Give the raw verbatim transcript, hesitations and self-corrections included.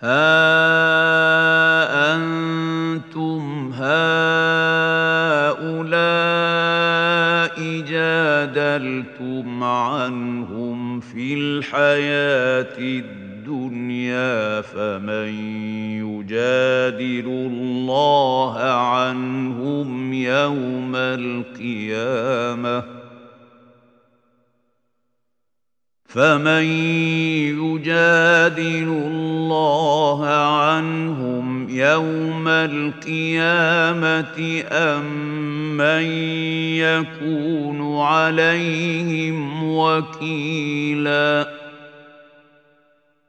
ها أنتم هؤلاء جادلتم عنهم في الحياة الدنيا فمن يجادل الله عنهم يوم القيامة فمن يجادل الله عنهم يوم القيامة أم من يكون عليهم وكيلاً